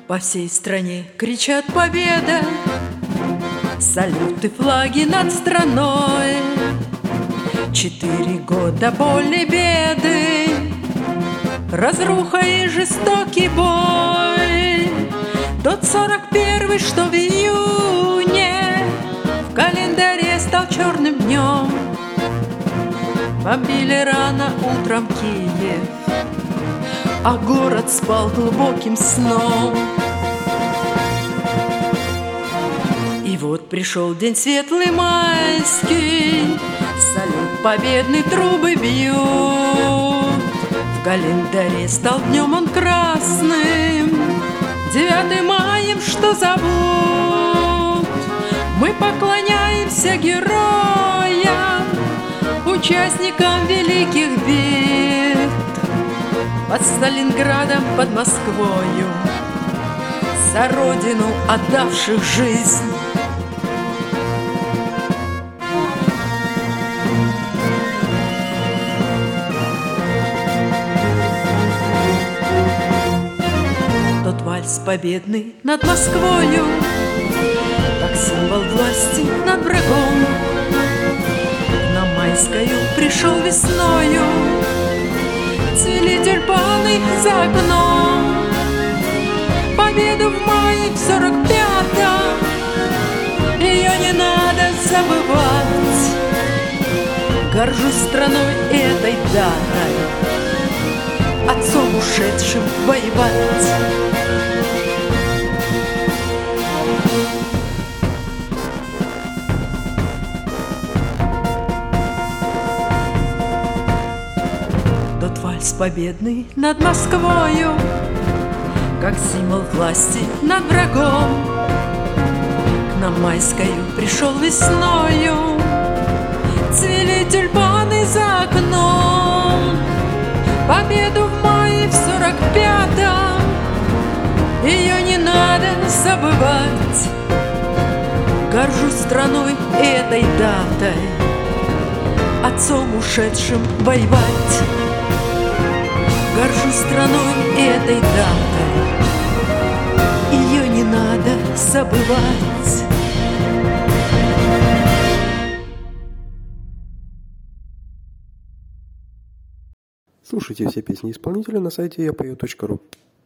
По всей стране кричат победа, салюты, флаги над страной. 4 года боли, беды, разруха и жестокий бой. Тот 41-й, что в июне в календаре стал черным днем. Бомбили рано утром Киев, а город спал глубоким сном. И вот пришел день светлый майский, салют победный, трубы бьют. В календаре стал днем он красным, 9 маем, что зовут. Мы поклоняемся героям, участникам великих бед. Под Сталинградом, под Москвою, за родину отдавших жизнь. Тот вальс победный над Москвою, как символ власти над врагом, на Майскую пришел весною. Цвели тюльпаны за окном, победу в мае в 45-м, ее не надо забывать. Горжусь страной этой датой, отцом ушедшим воевать. Тот вальс победный над Москвою, как символ власти над врагом, к нам Майскую пришел весною. Цвели тюльпаны за окном, победу в мае в 45-м, ее не надо забывать. Горжусь страной этой датой, отцом ушедшим воевать. Горжусь страной этой датой, ее не надо забывать. Слушайте все песни исполнителя на сайте yapою.ru.